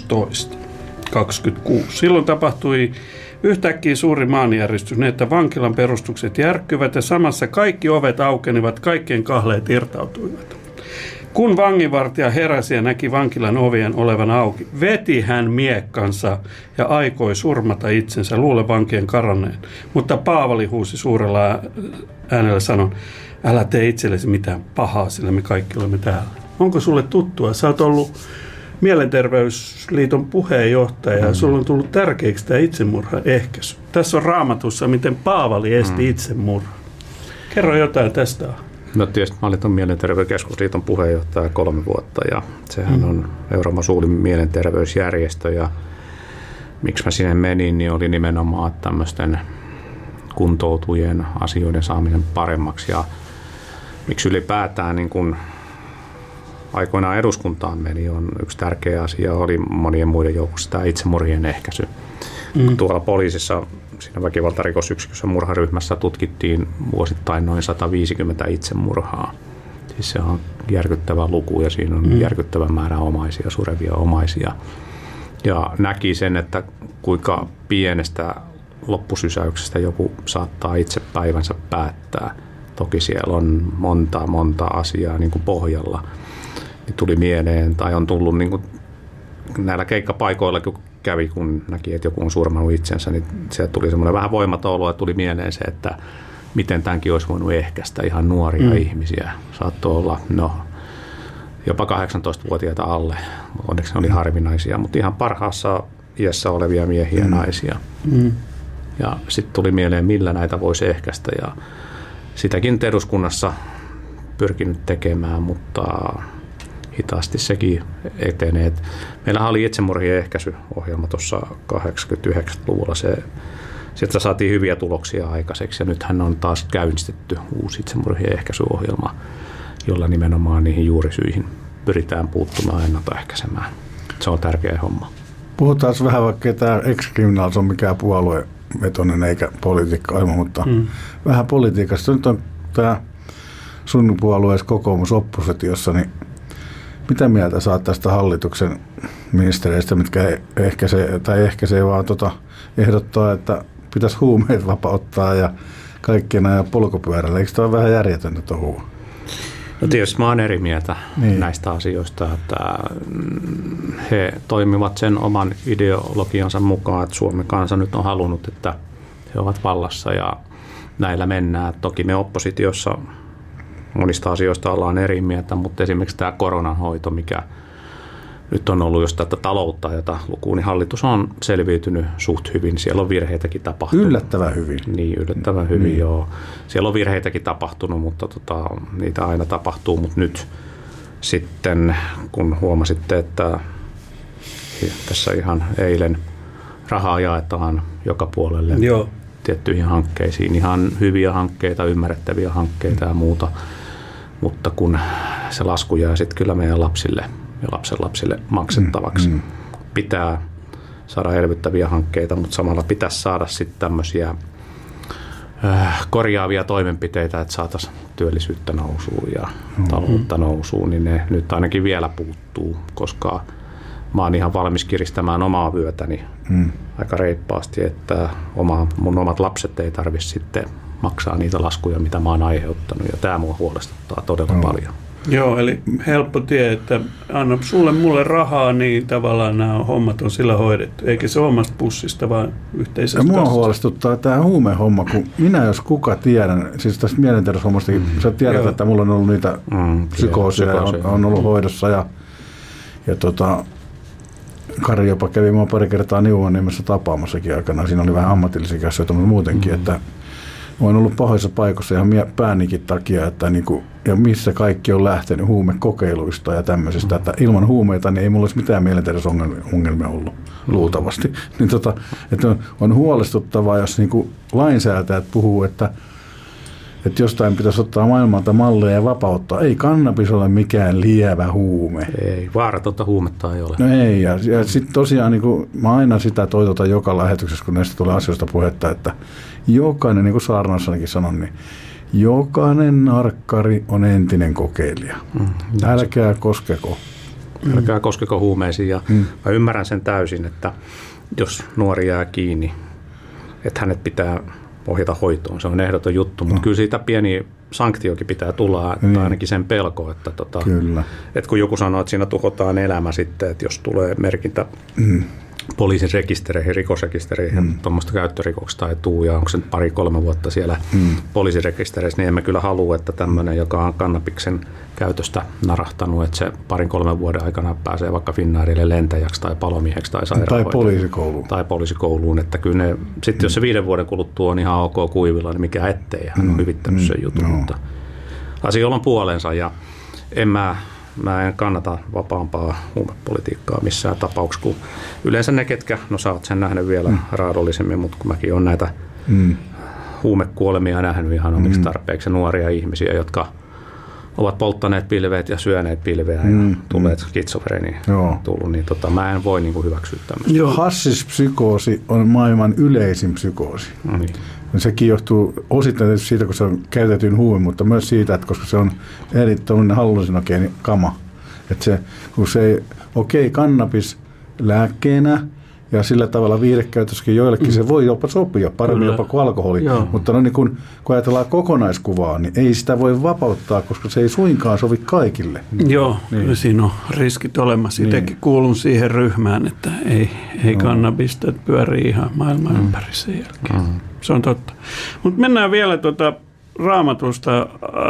16:26. Silloin tapahtui yhtäkkiä suuri maanjäristys, niin että vankilan perustukset järkkyvät ja samassa kaikki ovet aukenivat, kaikkien kahleet irtautuivat. Kun vanginvartija heräsi ja näki vankilan ovien olevan auki, veti hän miekkansa ja aikoi surmata itsensä, luule vankien karanneen. Mutta Paavali huusi suurella äänellä sanon, älä tee itsellesi mitään pahaa, sillä me kaikki olemme täällä. Onko sulle tuttua? Sä oot ollut Mielenterveysliiton puheenjohtaja ja sulla on tullut tärkeäksi tämä itsemurhan ehkäisy. Tässä on Raamatussa, miten Paavali esti itsemurhan. Kerro jotain tästä. No tietysti mä olin tuon Mielenterveyskeskusliiton puheenjohtaja 3 vuotta ja sehän on Euroopan suurin mielenterveysjärjestö ja miksi mä sinne menin, niin oli nimenomaan tämmöisten kuntoutujien asioiden saaminen paremmaksi ja miksi ylipäätään niin kun aikoinaan eduskuntaan meni, on yksi tärkeä asia, oli monien muiden joukossa tämä itsemurhien ehkäisy. Tuolla poliisissa, siinä väkivaltarikosyksikössä murharyhmässä tutkittiin vuosittain noin 150 itsemurhaa. Siis se on järkyttävä luku ja siinä on järkyttävä määrä omaisia, surevia omaisia. Ja näki sen, että kuinka pienestä loppusysäyksestä joku saattaa itse päivänsä päättää. Toki siellä on monta asiaa niin kuin pohjalla. Tuli mieleen, tai on tullut niin kuin näillä keikkapaikoilla, kun kävi, kun näki, että joku on surmannut itsensä, niin sieltä tuli semmoinen vähän voimaton olo, että tuli mieleen se, että miten tämänkin olisi voinut ehkäistä ihan nuoria ihmisiä. Saattoi olla, jopa 18-vuotiaita alle. Onneksi ne oli harvinaisia, mutta ihan parhaassa iässä olevia miehiä ja naisia. Ja sitten tuli mieleen, millä näitä voisi ehkäistä, ja sitäkin eduskunnassa pyrkinyt tekemään, mutta hitaasti sekin etenee. Meillähän oli itsemurhien ehkäisyohjelma tuossa 89-luvulla. Sieltä saatiin hyviä tuloksia aikaiseksi ja nythän on taas käynnistetty uusi itsemurhien ehkäisyohjelma, jolla nimenomaan niihin juurisyihin pyritään puuttumaan ennaltaehkäisemään. Se on tärkeä homma. Puhutaan vähän, vaikka tämä Ex-Criminals on mikään puoluevetoinen eikä politiikka-ohjelma, mutta vähän politiikasta. Nyt on tämä sun puolueessa kokoomus oppositiossa, niin mitä mieltä saat tästä hallituksen ministereistä, mitkä ehkäisee vaan ehdottaa, että pitäisi huumeet vapauttaa ja kaikkien ajan polkupyörällä. Eikö tämä ole vähän järjetöntä touhua? No tietysti mä oon eri mieltä näistä asioista, että he toimivat sen oman ideologiansa mukaan, että Suomen kansa nyt on halunnut, että he ovat vallassa ja näillä mennään. Toki me oppositiossa monista asioista ollaan eri mieltä, mutta esimerkiksi tämä koronanhoito, mikä nyt on ollut, jos tätä taloutta jota lukuun, niin hallitus on selviytynyt suht hyvin. Siellä on virheitäkin tapahtunut. Yllättävän hyvin. Niin, yllättävän hyvin, joo. Siellä on virheitäkin tapahtunut, mutta niitä aina tapahtuu, mutta nyt sitten kun huomasitte, että tässä ihan eilen rahaa jaetaan joka puolelle tiettyihin hankkeisiin, ihan hyviä hankkeita, ymmärrettäviä hankkeita ja muuta, mutta kun se lasku jää sitten kyllä meidän lapsille ja lapsenlapsille maksettavaksi. Pitää saada elvyttäviä hankkeita, mutta samalla pitäisi saada sitten tämmöisiä korjaavia toimenpiteitä, että saataisiin työllisyyttä nousuun ja taloutta nousuun, niin ne nyt ainakin vielä puuttuu, koska mä oon ihan valmis kiristämään omaa vyötäni aika reippaasti, että mun omat lapset ei tarvitse sitten maksaa niitä laskuja, mitä mä oon aiheuttanut, ja tämä mua huolestuttaa todella paljon. Joo, eli helppo tie, että anna mulle rahaa, niin tavallaan nämä hommat on sillä hoidettu, eikä se omasta pussista, vaan yhteisestä. Ja mua huolestuttaa tämä huumehomma, kun minä jos kuka tiedän, siis tästä mielenterveyshommastakin, sä tiedät, että mulla on ollut niitä psykoosia, on ollut hoidossa, ja Kari jopa kävi mua pari kertaa Niuvonniemessä tapaamassakin aikana, siinä oli vähän ammatillisia asioita, mutta muutenkin, että olen ollut pahoissa paikoissa ihan päänikin takia, että niinku, ja missä kaikki on lähtenyt huumekokeiluista ja tämmöisestä, että ilman huumeita niin ei mulla olisi mitään mielenterveysongelmia ollut luultavasti. Niin että on huolestuttavaa, jos niinku lainsäätäjät puhuu, että jostain pitäisi ottaa maailmalta malleja ja vapauttaa. Ei kannabis ole mikään lievä huume. Ei, vaaratonta huumetta ei ole. No ei, ja sitten tosiaan niin mä aina sitä toitotan joka lähetyksessä, kun näistä tulee asioista puhetta, että jokainen, niin kuin Saarnaassakin sanon, niin jokainen narkkari on entinen kokeilija. Älkää koskeko. Älkää koskeko huumeisiin. Ja mä ymmärrän sen täysin, että jos nuori jää kiinni, että hänet pitää ohjata hoitoon. Se on ehdoton juttu, mutta kyllä siitä pieni sanktiokin pitää tulla, että ainakin sen pelko, että, että kun joku sanoo, että siinä tuhotaan elämä sitten, että jos tulee merkintä poliisin rekistereihin, rikosrekistereihin, tuommoista käyttörikoksesta ei tule, ja onko se 2-3 vuotta siellä poliisirekistereissä, niin emme kyllä halua, että tämmöinen, joka on kannabiksen käytöstä narahtanut, että se 2-3 vuoden aikana pääsee vaikka Finnairille lentäjäksi tai palomieheksi tai sairaanhoitajaksi. Tai poliisikouluun. Että kyllä ne, sitten jos se 5 vuoden kuluttua on ihan ok kuivilla, niin mikä ettei, hän on hyvittänyt sen jutun. Mutta asioilla on puolensa, ja mä en kannata vapaampaa huumepolitiikkaa missään tapauksessa, kun yleensä ne, ketkä, no sä oot sen nähnyt vielä raadollisemmin, mutta kun mäkin olen näitä huumekuolemia nähnyt ihan omiksi tarpeeksi, nuoria ihmisiä, jotka ovat polttaneet pilveet ja syöneet pilveä ja tulleet skitsofreeniin tullut, niin mä en voi niinku hyväksyä tämmöistä. Hassispsykoosi on maailman yleisin psykoosi. Sekin johtuu osittain siitä, kun se on käytetyn huume, mutta myös siitä, että koska se on erittäin hallusinogeeni kama. Että se, kun se kannabis lääkkeenä ja sillä tavalla viihdekäytössäkin joillekin se voi jopa sopia, paremmin jopa kuin alkoholi. Mutta no niin kun ajatellaan kokonaiskuvaa, niin ei sitä voi vapauttaa, koska se ei suinkaan sovi kaikille. Joo, niin. Siinä on riskit olemassa. Itsekin kuulun siihen ryhmään, että ei kannabista pyörii ihan maailman ympäri sen jälkeen. Se on totta. Mutta mennään vielä Raamatusta,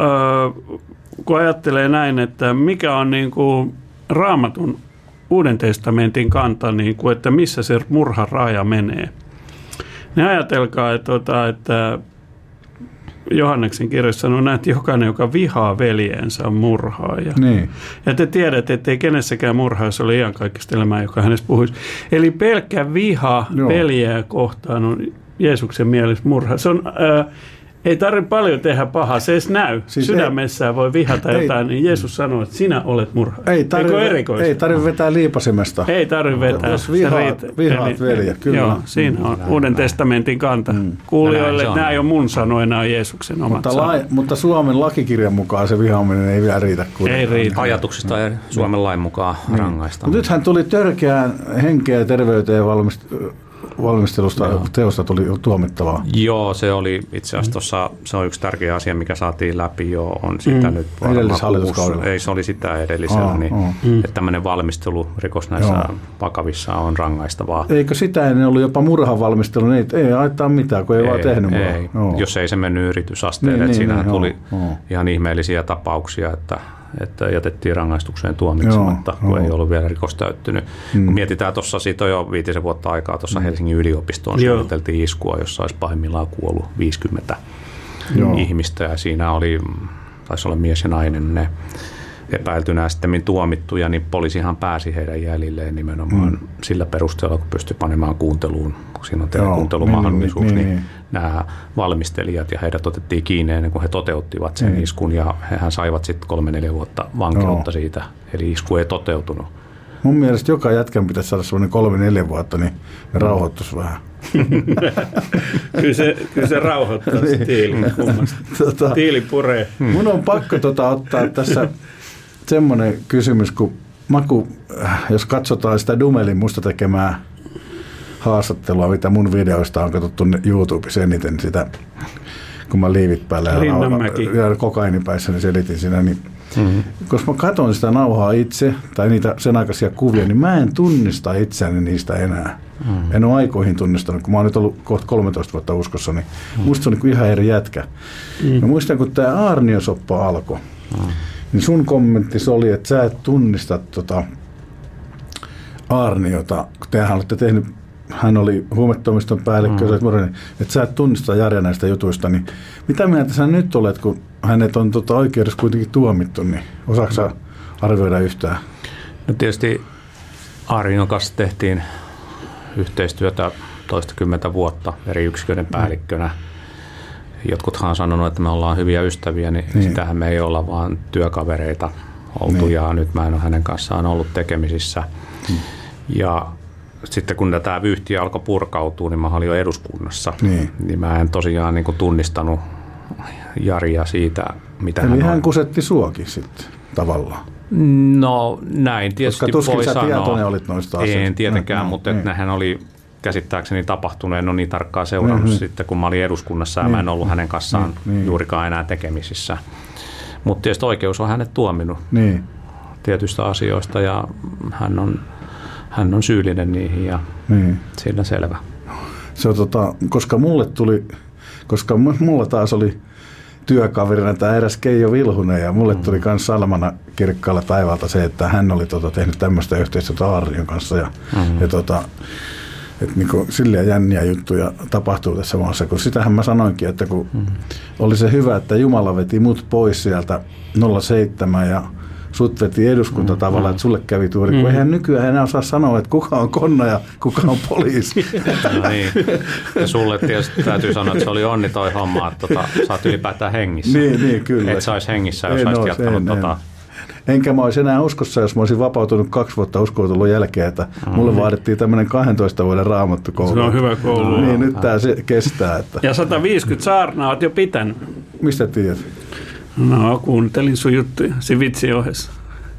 kun ajattelee näin, että mikä on niin kuin Raamatun Uuden testamentin kanta, niin kuin, että missä se murhan raja menee. Niin ajatelkaa, että Johanneksen kirjassa sanoo näin, että jokainen, joka vihaa veljensä, on murhaaja. Niin. Ja te tiedätte, että ei kenessäkään murhaajassa ole iankaikkista elämää, joka hänestä puhuisi. Eli pelkkä viha veljeä kohtaan on Jeesuksen mielessä murha. Se on... ei tarvitse paljon tehdä pahaa, se edes näy. Siis sydämessään voi vihata jotain, niin Jeesus sanoo, että sinä olet murha. Ei tarvitse vetää liipasimesta. Ei tarvitse vetää. Jos vihaat veljet, kyllä. Joo, siinä on Uuden testamentin kanta. Kuulijoille, että nämä ei ole mun sanoja, nämä on Jeesuksen omat sanat. Mutta Suomen lakikirjan mukaan se vihaaminen ei vielä riitä. Ei riitä. Ajatuksista ei Suomen lain mukaan rangaista. Mutta nythän tuli törkeään henkeä ja terveyteen valmistelusta teosta tuli tuomittavaa. Joo, se oli itse asiassa se on yksi tärkeä asia, mikä saatiin läpi jo, on sitä nyt edellishallituskaudella. Ei, se oli sitä edellisellä, että tämmöinen valmistelurikos näissä vakavissa on rangaistavaa. Eikö sitä ennen ollut jopa murhan valmistelu? Ei haittaa mitään, kun ei vaan tehnyt murhaa. Jos ei se mennyt yritysasteelle, että siinä tuli ihan ihmeellisiä tapauksia, että jätettiin rangaistukseen tuomitsematta, kun ei ollut vielä rikos täyttynyt. Kun mietitään tuossa, siitä on jo 5 vuotta aikaa, tuossa Helsingin yliopistoon suunniteltiin iskua, jossa olisi pahimmillaan kuollut 50 ihmistä, ja siinä taisi olla mies ja nainen ne epäiltynä sitten tuomittuja, niin poliisihan pääsi heidän jäljilleen nimenomaan sillä perusteella, kun pystyi panemaan kuunteluun, kun siinä on telekuuntelumahdollisuus, niin nämä valmistelijat ja heidät otettiin kiinni ennen kuin he toteuttivat sen iskun, ja hehän saivat sitten 3-4 vuotta vankeutta siitä, eli isku ei toteutunut. Mun mielestä joka jätkän pitäisi saada semmoinen 3-4 vuotta, niin ne rauhoittuisi vähän. Kyllä se rauhoittaa se tiili. Tiili puree. Mun on pakko ottaa tässä semmoinen kysymys, kun jos katsotaan sitä Dumelin musta tekemää haastattelua, mitä mun videoista on katsottu YouTubessa eniten sitä, kun mä liivit päällä ja kokainipäissä, niin selitin siinä, niin koska mä katson sitä nauhaa itse, tai niitä sen aikaisia kuvia, niin mä en tunnista itseäni niistä enää. En ole aikoihin tunnistanut, kun mä oon nyt ollut kohta 13 vuotta uskossa, niin musta se on niin ihan eri jätkä. Mä muistan, kun tää aarniosoppa alkoi, niin sun kommentti oli, että sä et tunnista Aarniota, kun tehän olette tehnyt, hän oli huumetoimiston päällikkö, että sä et tunnista Jari näistä jutuista, niin mitä mieltä sä nyt olet, kun hänet on oikeudessa kuitenkin tuomittu, niin osaatko sä arvioida yhtään? No tietysti Aarnion kanssa tehtiin yhteistyötä toistakymmentä vuotta eri yksiköiden päällikkönä. Jotkuthan on sanonut, että me ollaan hyviä ystäviä, niin sitähän me ei olla, vaan työkavereita oltu, ja nyt mä en ole hänen kanssaan ollut tekemisissä. Ja sitten kun tämä vyyhti alkoi purkautua, niin mä olin jo eduskunnassa, niin mä en tosiaan niin kuin tunnistanut Jaria siitä, mitä eli hän on. hän kusetti suokin sitten tavallaan. No näin tietysti koska voi sanoa. Tietoinen olit noista asioista. En tietenkään, mutta nehän oli käsittääkseni tapahtunut, en ole niin tarkkaan seurannut sitten, kun mä olin eduskunnassa ja mä en ollut hänen kanssaan juurikaan enää tekemisissä. Mutta tietysti oikeus on hänet tuominut tietyistä asioista, ja hän on syyllinen niihin, ja siinä selvä. Se on koska mulla taas oli työkaverina tämä eräs Keijo Vilhunen, ja mulle tuli myös salmana kirkkaalla taivaalta se, että hän oli tehnyt tämmöistä yhteistyötä Aarnion kanssa, ja että niin silleen jänniä juttuja tapahtuu tässä maassa, kun sitähän mä sanoinkin, että kun oli se hyvä, että Jumala veti mut pois sieltä 07 ja sut veti eduskunta tavallaan, että sulle kävi tuuri, kun eihän nykyään enää osaa sanoa, että kuka on konna ja kuka on poliisi. No niin. Ja sulle tietysti täytyy sanoa, että se oli onni toi homma, että sä oot ylipäätään hengissä. Niin, kyllä. Et sä ois hengissä, jos olisit jatkanut Enkä mä olisi enää uskossa, jos mä olisin vapautunut 2 vuotta uskoutulun jälkeen, että mulle vaadittiin tämmöinen 12 vuoden raamattukoulu. Se on hyvä koulu. Niin, nyt tää se kestää. Että. Ja 150 saarnaa oot jo pitänyt. Mistä tiedät? No, kuuntelin sun juttuja vitsin ohessa.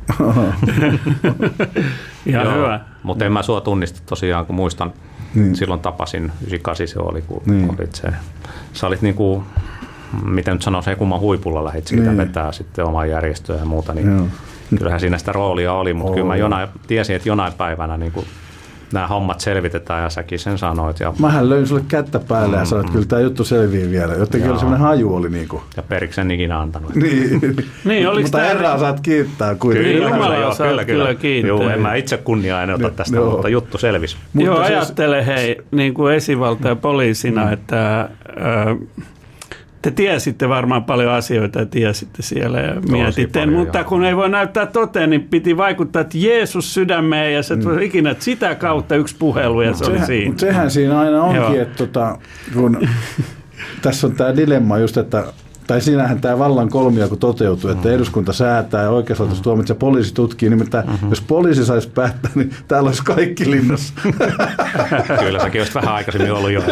Ihan hyvä. Mutta en mä sua tunnista tosiaan, kun muistan, silloin tapasin 98 se oli, kun olit se. Sä olit niinku, miten nyt sanoisi, kumman huipulla lähdit siitä vetää sitten omaa järjestöä ja muuta, niin kyllähän siinä sitä roolia oli, mutta kyllä mä tiesin, että jonain päivänä niin nämä hommat selvitetään, ja säkin sen sanoit. Ja mähän löin sulle kättä päälle ja sanoin, että kyllä tämä juttu selvii vielä. Jotenkin oli semmoinen haju oli niinku. Ja periksi en ikinä antanut. Niin, mutta herraa saat kiittää kuitenkin. Kyllä kiittää. Joo, en mä itse kunniaa en ota tästä, mutta juttu selvisi. Joo, ajattele hei, niin kuin esivalta ja poliisina, että te tiesitte varmaan paljon asioita ja tiesitte siellä ja mietitte, mutta kun ei voi näyttää toteen, niin piti vaikuttaa, että Jeesus sydämeen, ja se tuli ikinä sitä kautta yksi puhelu, ja se oli siinä. Mutta sehän siinä aina onkin, että kun tässä on tämä dilemma just, että tai siinähän tämä vallan kolmijako toteutuu, että eduskunta säätää ja oikeuslaitos tuomitsee, poliisi tutkii, nimittäin jos poliisi saisi päättää, niin täällä olisi kaikki linnassa. Kyllä säkin olisit vähän aikaisemmin ollut jo.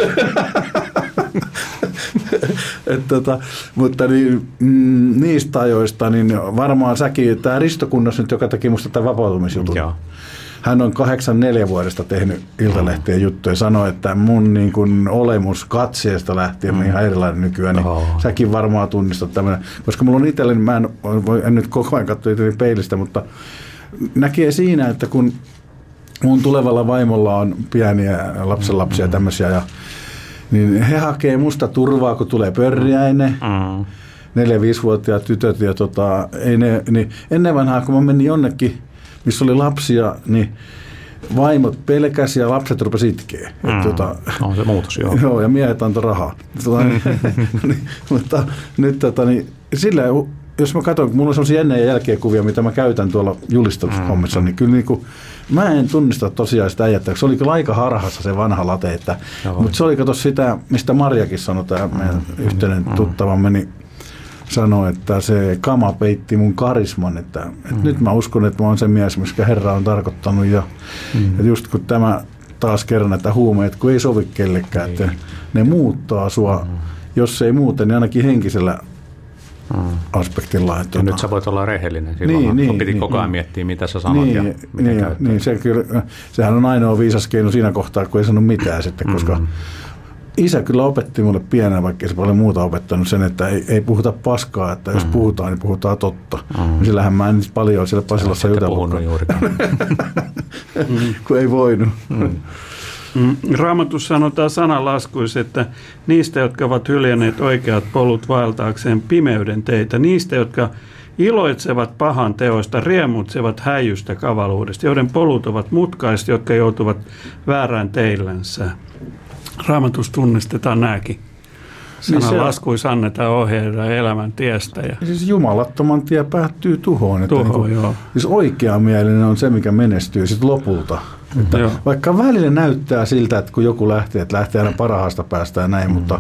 Mutta niistä ajoista, niin varmaan säkin, tämä Risto Kunnas nyt, joka teki musta tämän vapautumisjutun. Hän on 84 vuodesta tehnyt Iltalehtien juttuja ja sanoi, että mun niin kuin olemus katseesta lähtien on ihan erilainen nykyään. Niin säkin varmaan tunnistat tämmöinen, koska mulla on itselleni, mä en nyt koko ajan katsoa itselleni peilistä, mutta näkee siinä, että kun mun tulevalla vaimolla on pieniä lapsenlapsia tämmöisiä, ja niin he hakee musta turvaa, kun tulee pörjäinen. 4-5-vuotiaat tytöt, ja ei ne, niin ennen vanhaa, kun mä menin jonnekin, missä oli lapsia, niin vaimot pelkäsi ja lapset rupesi itkee. On se muutos, joo. Joo, ja miehet antoi rahaa. Mutta nyt sillä jos mä katson, mulla on sellaisia ennen ja jälkeen kuvia, mitä mä käytän tuolla julistushommissa, niin kyllä niin kuin, mä en tunnista tosiaan sitä äijättä. Se oli kyllä aika harhassa se vanha late, mutta se oli kato sitä, mistä Marjakin sanoi, tämä meidän yhteinen tuttavamme, niin sanoi, että se kama peitti mun karisman, että nyt mä uskon, että mä oon se mies, mikä Herra on tarkoittanut ja just kun tämä taas kerran, että huumeet kun ei sovi kellekään, että ne muuttaa sua, jos ei muuten, niin ainakin henkisellä aspektilla. Että nyt sä voit olla rehellinen. Silloin piti koko ajan miettiä, mitä sä sanot ja mitä käyttää. Niin, sehän on ainoa viisas keino siinä kohtaa, kun ei sano mitään sitten, koska isä kyllä opetti mulle pienenä, vaikka ei se paljon muuta opettanut sen, että ei puhuta paskaa, että jos puhutaan, niin puhutaan totta. Sillähän mä en paljon siellä Pasilassa jutellut. Kun ei voinut. Raamatussa sanotaan sananlaskuissa, että niistä, jotka ovat hyljänneet oikeat polut vaeltaakseen pimeyden teitä, niistä, jotka iloitsevat pahan teoista, riemutsevat häijystä kavaluudesta, joiden polut ovat mutkaiset, jotka joutuvat väärään teillänsä. Raamatussa tunnistetaan nämäkin. Sananlaskuissa annetaan ohjeita elämän tiestä. Ja siis jumalattoman tie päättyy tuhoon. Joo. Siis oikeamielinen on se, mikä menestyy sitten lopulta. Että vaikka välillä näyttää siltä, että kun joku lähtee, että lähtee aina parhaasta päästä ja näin, mutta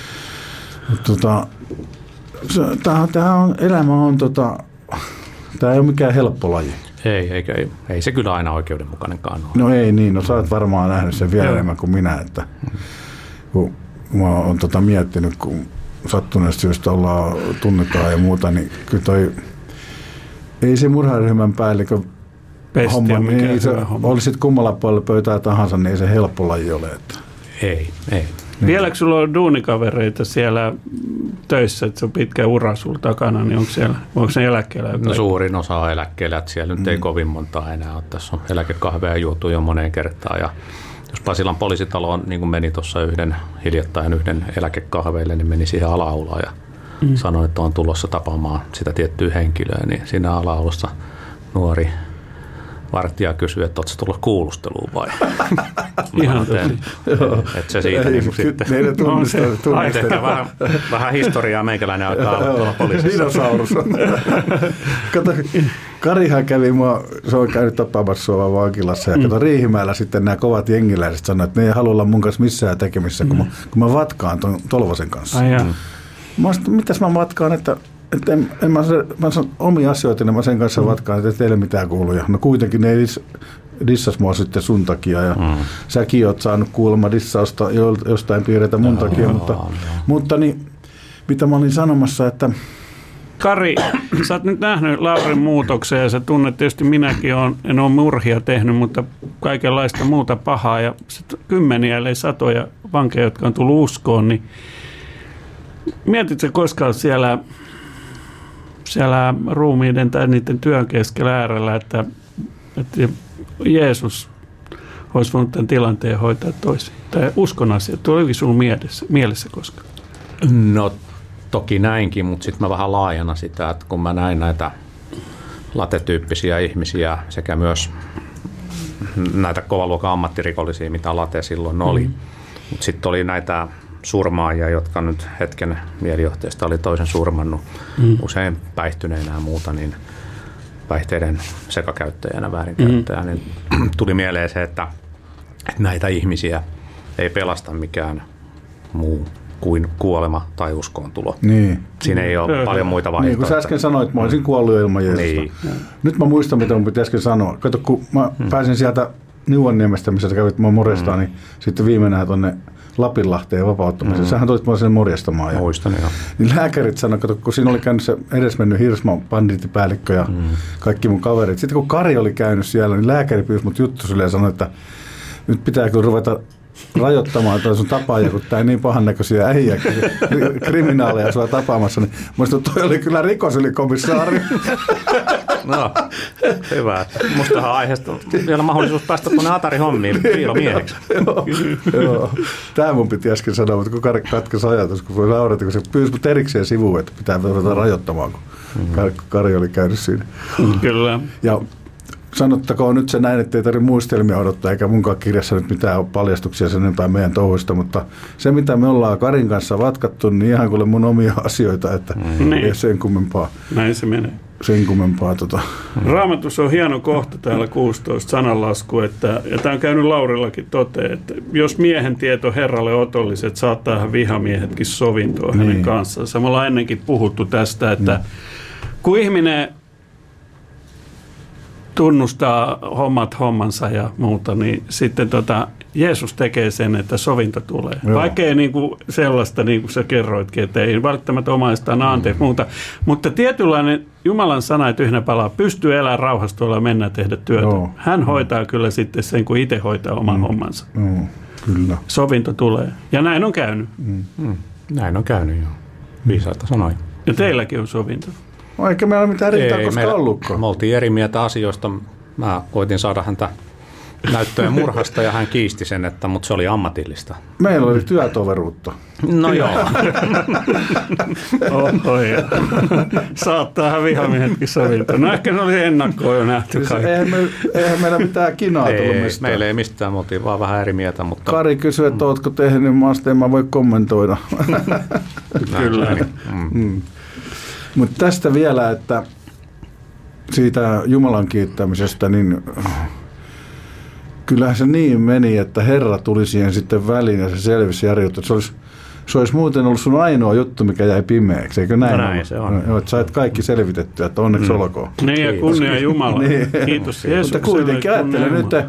tämä ei ole mikään helppo laji. Ei se kyllä aina oikeudenmukainenkaan ole. No ei niin, sä oot varmaan nähnyt sen vielä enemmän kuin minä, että kun mä oon miettinyt, kun sattuneesta syystä tunnetaan ja muuta, niin kyllä ei se murharyhmän päällikön homma, niin se olisit kummalla puolella pöytää tahansa, niin ei se helppo laji ole. Että. Ei. Vieläkö sulla on duunikavereita siellä töissä, että se on pitkä ura sulla takana, niin onko se eläkkeellä? No suurin osa on eläkkeellä, että siellä nyt ei kovin montaa enää ole. Tässä on eläkekahveja juotu jo moneen kertaan. Ja jos Pasilan poliisitaloon niin kuin meni tuossa hiljattain yhden eläkekahveille, niin meni siihen alaulaan ja sanoi, että on tulossa tapaamaan sitä tiettyä henkilöä, niin siinä alaulossa nuori vartija kysyi, että oletko tullut kuulusteluun vai? Ihan tosi. Että se siitä niin sitten. Meidän tunnistetaan. Vähän historiaa meikäläinen alkaa olla tuolla poliisissa. Dinosaurus. Kato, Karihan kävi se on käynyt tapaamassa sua vankilassa ja kato Riihimäellä sitten nämä kovat jengiläiset sanoivat, että ne ei halua olla mun kanssa missään tekemissä, kun mä vatkaan ton Tolvasen kanssa. Mä sanoin, mitäs mä vatkaan, että mä sanon omia asioita, niin mä sen kanssa vatkaan, että ei teille mitään kuuluja. No kuitenkin ne ei dissas mua sitten sun takia ja säkin oot saanut kuulemma dissausta jostain piirreitä mun takia, mutta niin, mitä mä olin sanomassa, että Kari, sä oot nyt nähnyt Laurin muutoksen ja sä tunnet tietysti minäkin en ole murhia tehnyt, mutta kaikenlaista muuta pahaa ja kymmeniä ellei satoja vankeja, jotka on tullut uskoon, niin mietitkö koskaan siellä ruumiiden tai niiden työn keskellä äärellä, että Jeesus olisi voinut tämän tilanteen hoitaa toisin? Tai uskon asiat, tuliko sinulla mielessä koskaan? No toki näinkin, mutta sitten mä vähän laajana sitä, että kun mä näin näitä latetyyppisiä ihmisiä sekä myös näitä kovaluokan ammattirikollisia, mitä late silloin oli, mutta sitten oli näitä surmaajia, jotka nyt hetken mielijohteesta oli toisen surmannut, usein päihtyneenä ja muuta, niin päihteiden sekakäyttäjänä, väärinkäyttäjänä, niin tuli mieleen se, että näitä ihmisiä ei pelasta mikään muu kuin kuolema tai uskoontulo. Niin. Siinä ei ole paljon muita vaihtoehtoja. Niin, kun sä äsken sanoit, että mä olisin kuollut ilman Jeesusta. Niin. Nyt mä muistan, mitä mun piti äsken sanoa. Kato, kun mä pääsin sieltä Niuanniemestä, missä sä kävit mua morjestaan, niin sitten viimeinään tuonne Lapinlahteen vapauttamiseen. Sähän toit mua sen morjestamaan. Muistan, joo. Niin lääkärit sanoi, kato, kun siinä oli käynyt se edesmennyt Hirsman bandittipäällikkö ja kaikki mun kaverit. Sitten kun Kari oli käynyt siellä, niin lääkäri pyysi mut juttusille ja sanoi, että nyt pitää kyllä ruveta rajoittamaan toi sun tapaaja, kun tää ei niin pahan näköisiä äijä, kriminaaleja sua tapaamassa. Niin muistan, toi oli kyllä rikosylikomissaaari. No, hyvä. Mustahan aiheesta on vielä mahdollisuus päästä tuonne Atari-hommiin piilomieheksi. Joo. Tää mun piti äsken sanoa, mutta kun Kari katkesi ajatus, kun voi naurata, kun se pyysi mut erikseen sivuun, että pitää ruveta rajoittamaan, kun Kari oli käynyt siinä. Kyllä. Ja sanottakoon nyt se näin, ettei tarvitse muistelmia odottaa, eikä munkaan kirjassa nyt mitään paljastuksia sen tai meidän touhuista, mutta se mitä me ollaan Karin kanssa vatkattu, niin ihan kuule mun omia asioita, että ei sen kummempaa. Näin se menee. Sen kummempaa. Raamatussa on hieno kohta täällä 16 sananlasku, ja tämä on käynyt Laurillakin toteen, että jos miehen tieto Herralle otolliset, saattaa vihamiehetkin sovintoa hänen kanssaan. Me ollaan ennenkin puhuttu tästä, että kun ihminen tunnustaa hommansa ja muuta, niin sitten Jeesus tekee sen, että sovinto tulee. Joo. Vaikka ei niinku sellaista, niin kuin sä kerroitkin, että ei välttämättä omaistaan anteeksi muuta. Mutta tietynlainen Jumalan sana, että yhden palaa, pystyy elämään rauhassa tuolla ja mennä tehdä työtä. Joo. Hän hoitaa kyllä sitten sen, kun itse hoitaa oman hommansa. Kyllä. Sovinto tulee. Ja näin on käynyt. Näin on käynyt, joo. Viisaita sanoja. Ja teilläkin on sovinto. Eikä meillä ole mitään riitaa koskaan ollutkaan. Me oltiin eri mieltä asioista. Mä koitin saada häntä näyttöjen murhasta ja hän kiisti sen, mutta se oli ammatillista. Meillä oli työtoveruutta. No joo. Saattaa vihamiehetkin sovintaa. No ehkä se oli ennakkoon jo nähty kaikki. Eihän meillä mitään kinaa tullut mistään. Meillä ei mistään, me oltiin vaan vähän eri mieltä. Mutta Kari kysyi, että ootko tehnyt, en mä voi kommentoida. Kyllä. Mutta tästä vielä, että siitä Jumalan kiittämisestä, niin kyllähän se niin meni, että Herra tuli siihen sitten väliin ja se selvisi järjestö. Se olisi muuten ollut sun ainoa juttu, mikä jäi pimeäksi, eikö näin? Näin se on. Joo, että sait kaikki selvitettyä, että onneksi olkoon. Niin ja kunnia Jumala. Niin. Kiitos Jeesukselle. Mutta kuitenkin ajattelen nyt, että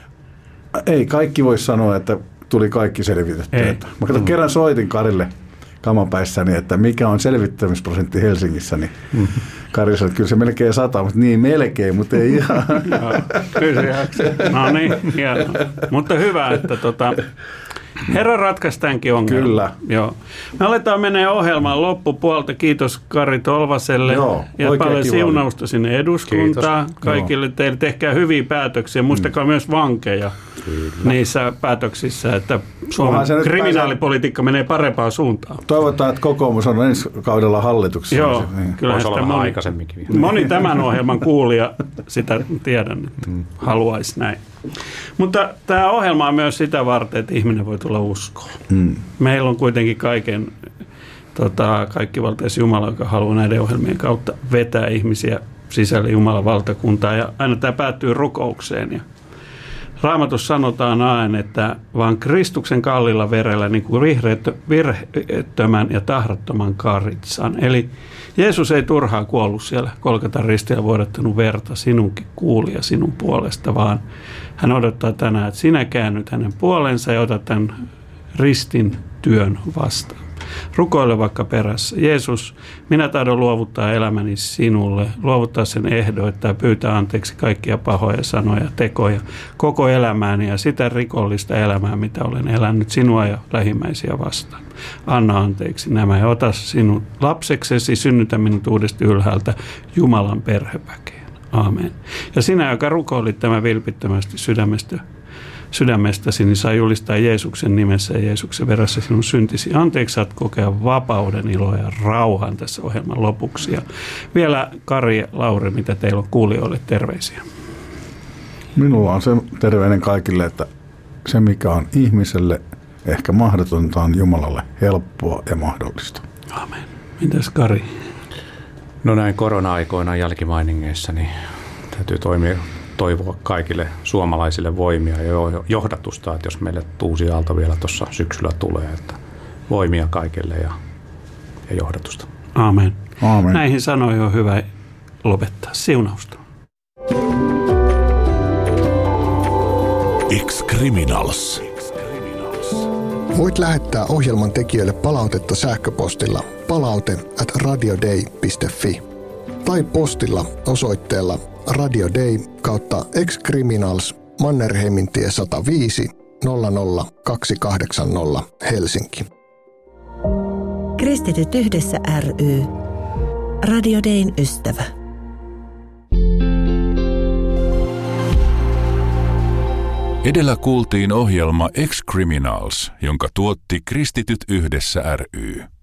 ei kaikki voi sanoa, että tuli kaikki selvitettyä. Mä kerran soitin Karille kamapäissäni, että mikä on selvittämisprosentti Helsingissä, niin Kari sanoi, että kyllä se melkein 100, mutta niin melkein, mutta ei ihan. Kyllä se. No niin, hienoa. Mutta hyvä, että Herra ratkaisi tämänkin ongelman. Kyllä. Joo. Me aletaan menee ohjelmaan loppupuolta. Kiitos Kari Tolvaselle. Joo, ja paljon siunausta sinne eduskuntaan. Kiitos. Kaikille teille tehkää hyviä päätöksiä. Muistakaa myös vankeja niissä päätöksissä, että Suomen kriminaalipolitiikka menee parempaan suuntaan. Toivotaan, että kokoomus on ensi kaudella hallituksessa. Joo, kyllä voisi olla vähän aikaisemminkin vielä. Moni tämän ohjelman kuulija, sitä tiedän, että haluaisi näin. Mutta tämä ohjelma on myös sitä varten, että ihminen voi tulla uskoon. Meillä on kuitenkin kaikkivaltaisen Jumala, joka haluaa näiden ohjelmien kautta vetää ihmisiä sisälle Jumalan valtakuntaa. Ja aina tämä päättyy rukoukseen. Ja Raamatussa sanotaan aina, että vaan Kristuksen kallilla verellä niin kuin virheettömän ja tahrattoman karitsan. Eli Jeesus ei turhaan kuollut siellä Golgatan ristillä vuodattanut verta sinunkin kuulia sinun puolesta, vaan hän odottaa tänään, että sinä käännyt hänen puolensa ja otat tämän ristin työn vastaan. Rukoile vaikka perässä. Jeesus, minä tahdon luovuttaa elämäni sinulle, luovuttaa sen ehdoittaa ja pyytää anteeksi kaikkia pahoja sanoja, tekoja, koko elämääni ja sitä rikollista elämää, mitä olen elänyt sinua ja lähimmäisiä vastaan. Anna anteeksi nämä ja ota sinut lapseksesi, synnytä minut uudesti ylhäältä Jumalan perheväkeen. Aamen. Ja sinä, joka rukoilit tämän vilpittömästi sydämestäsi, niin saa julistaa Jeesuksen nimessä ja Jeesuksen veressä sinun syntisi. Anteeksi saat kokea vapauden, iloa ja rauhan tässä ohjelman lopuksi. Ja vielä Kari ja Lauri, mitä teillä on kuulijoille terveisiä? Minulla on se terveinen kaikille, että se mikä on ihmiselle ehkä mahdotonta on Jumalalle helppoa ja mahdollista. Aamen. Mitäs Kari? No näin korona-aikoina jälkimainingeissa niin täytyy toivoa kaikille suomalaisille voimia ja johdatusta, että jos meille uusi aalto vielä tuossa syksyllä tulee, että voimia kaikille ja johdatusta. Aamen. Aamen. Näihin sanoihin on hyvä lopettaa. Siunausta. Ex-Criminals. Voit lähettää ohjelman tekijöille palautetta sähköpostilla palaute@radiodei.fi tai postilla osoitteella Radio Day /Ex-Criminals Mannerheimintie 105 00280 Helsinki. Kristityt yhdessä ry. Radio Dayn ystävä. Edellä kuultiin ohjelma Ex-Criminals, jonka tuotti Kristityt yhdessä ry.